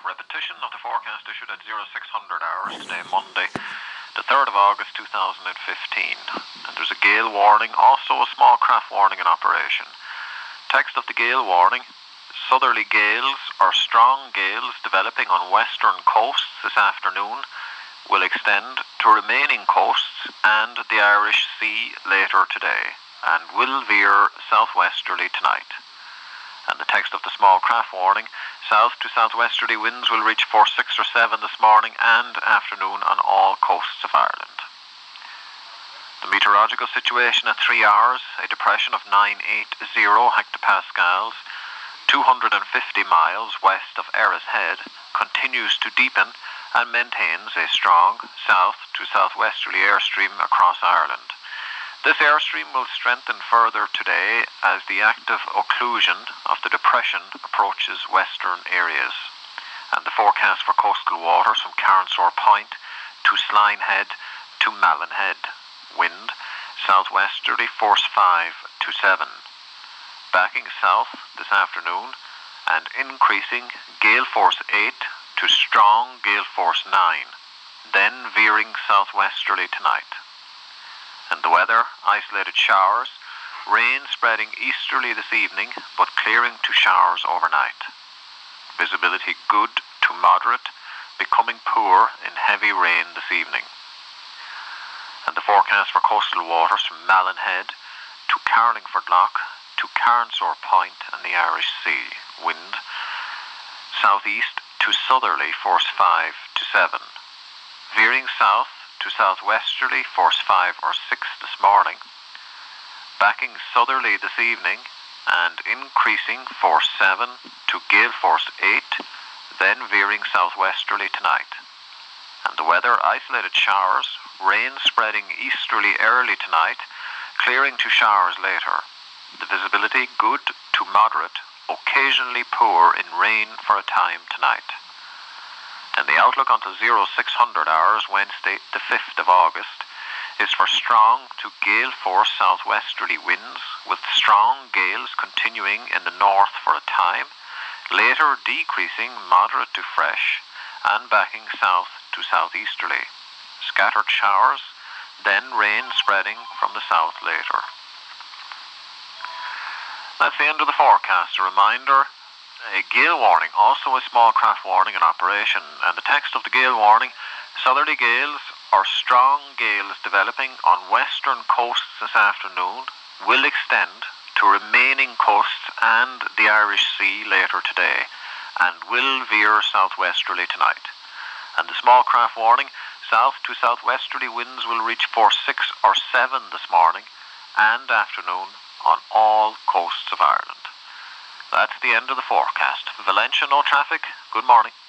repetition of the forecast issued at 0600 hours today, Monday, the 3rd of August 2015. And there's a gale warning, also a small craft warning in operation. Text of the gale warning: southerly gales or strong gales developing on western coasts this afternoon will extend to remaining coasts and the Irish Sea later today, and will veer southwesterly tonight. And the text of the small craft warning: south to southwesterly winds will reach force 6 or 7 this morning and afternoon on all coasts of Ireland. The meteorological situation at 3 hours: a depression of 980 hectopascals, 250 miles west of Erris Head, continues to deepen and maintains a strong south to southwesterly airstream across Ireland. This airstream will strengthen further today as the active occlusion of the depression approaches western areas. And the forecast for coastal waters from Carnsore Point to Sline Head to Malin Head: wind southwesterly force 5 to 7. Backing south this afternoon and increasing gale force 8 to strong gale force 9, then veering southwesterly tonight. And the weather: isolated showers, rain spreading easterly this evening but clearing to showers overnight. Visibility good to moderate, becoming poor in heavy rain this evening. And the forecast for coastal waters from Malin Head to Carlingford Lough to Carnsore Point and the Irish Sea: wind southeast to southerly force 5 to 7. Veering south to southwesterly force 5 or 6 this morning. Backing southerly this evening and increasing force 7 to gale force 8, then veering southwesterly tonight. And the weather: isolated showers, rain spreading easterly early tonight, clearing to showers later. The visibility good to moderate, occasionally poor in rain for a time tonight. And the outlook until 0600 hours, Wednesday the 5th of August, is for strong to gale force southwesterly winds, with strong gales continuing in the north for a time, later decreasing moderate to fresh and backing south to southeasterly. Scattered showers, then rain spreading from the south later. That's the end of the forecast. A reminder: a gale warning, also a small craft warning in operation. And the text of the gale warning: southerly gales or strong gales developing on western coasts this afternoon will extend to remaining coasts and the Irish Sea later today, and will veer southwesterly tonight. And the small craft warning: south to southwesterly winds will reach force 6 or 7 this morning and afternoon on all coasts of Ireland. That's the end of the forecast. Valentia, no traffic. Good morning.